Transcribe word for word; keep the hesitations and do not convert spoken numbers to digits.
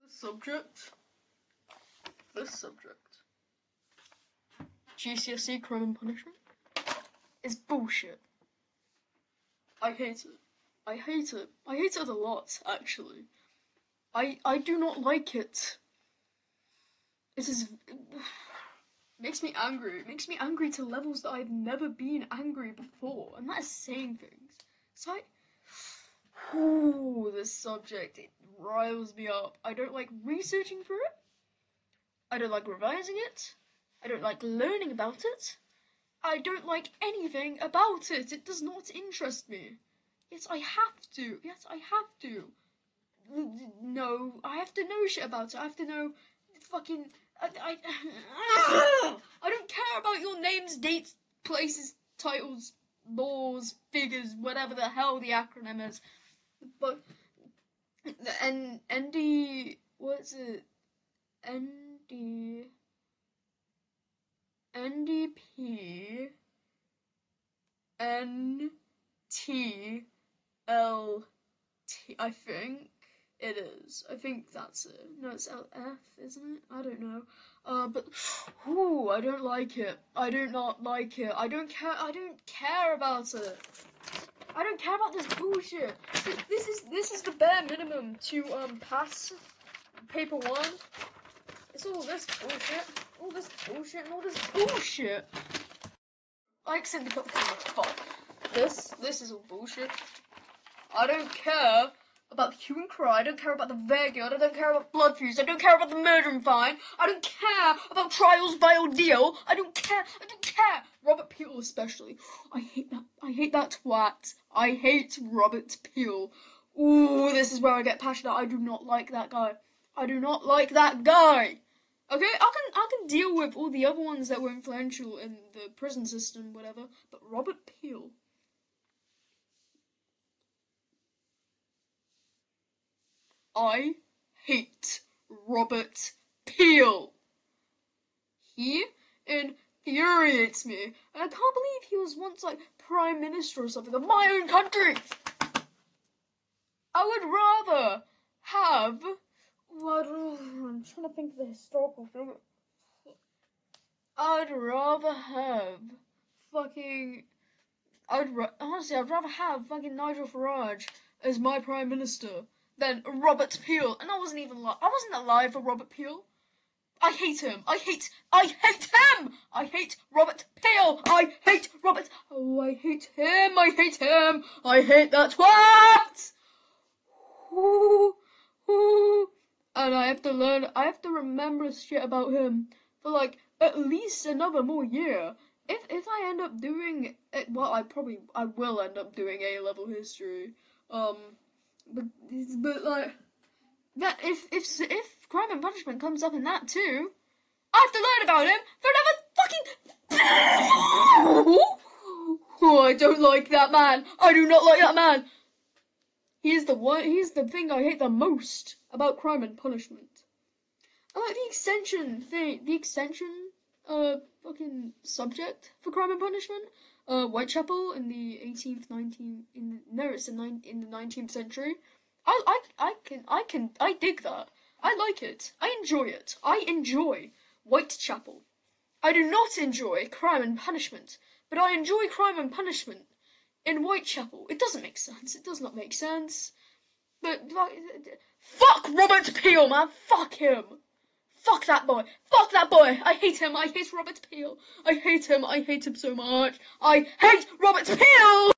Subject. This subject. G C S E Crime and Punishment is bullshit. I hate it. I hate it. I hate it a lot, actually. I I do not like it. It is it makes me angry. It makes me angry to levels that I've never been angry before, and that is saying things. So I Ooh, this subject, it riles me up. I don't like researching for it. I don't like revising it. I don't like learning about it. I don't like anything about it. It does not interest me. Yes, I have to. Yes, I have to. No, I have to know shit about it. I have to know fucking... I, I, I don't care about your names, dates, places, titles, laws, figures, whatever the hell the acronym is. But the N N D what's it? N D N D P N T L T. I think it is. I think that's it. No, it's L F, isn't it? I don't know. Uh, but ooh, I don't like it. I do not like it. I don't care. I don't care about it. I don't care about this bullshit. This is this is the bare minimum to um pass paper one. It's all this bullshit, all this bullshit, and all this bullshit. I accidentally put the camera top. This this is all bullshit. I don't care about the hue and cry. I don't care about the Vanguard. I don't care about Blood Fuse. I don't care about the Murder and Fine. I don't care about Trials by Ordeal. I don't care. I don't care. Robert Peel especially. I hate that. I hate that twat. I hate Robert Peel. Ooh, this is where I get passionate. I do not like that guy. I do not like that guy. Okay, I can I can deal with all the other ones that were influential in the prison system, whatever. But Robert Peel. I hate Robert Peel. He infuriates me. And I can't believe he was once like Prime Minister or something of my own country. I would rather have what I'm trying to think of the historical figure. I'd rather have fucking I'd ra honestly I'd rather have fucking Nigel Farage as my Prime Minister than Robert Peel, and I wasn't even alive. I wasn't alive for Robert Peel. I hate him. I hate. I hate him. I hate Robert Peel. I hate Robert. Oh, I hate him. I hate him. I hate that twat. Ooh, ooh. And I have to learn. I have to remember shit about him for like at least another more year. If if I end up doing it, well, I probably I will end up doing A level history. Um. But, but like that, if if if Crime and Punishment comes up in that too, I have to learn about him for another fucking. Oh, I don't like that man. I do not like that man. He's the one. He's the thing I hate the most about Crime and Punishment. I like the extension thing. The extension, uh, fucking subject for Crime and Punishment. Uh, Whitechapel in the eighteenth, nineteenth, in the, no, it's in, nine, in the nineteenth century. I, I, I can, I can, I dig that. I like it. I enjoy it. I enjoy Whitechapel. I do not enjoy Crime and Punishment, but I enjoy Crime and Punishment in Whitechapel. It doesn't make sense. It does not make sense. But, like, fuck Robert Peel, man. Fuck him. Fuck that boy. Fuck that boy. I hate him. I hate Robert Peel. I hate him. I hate him so much. I hate Robert Peel.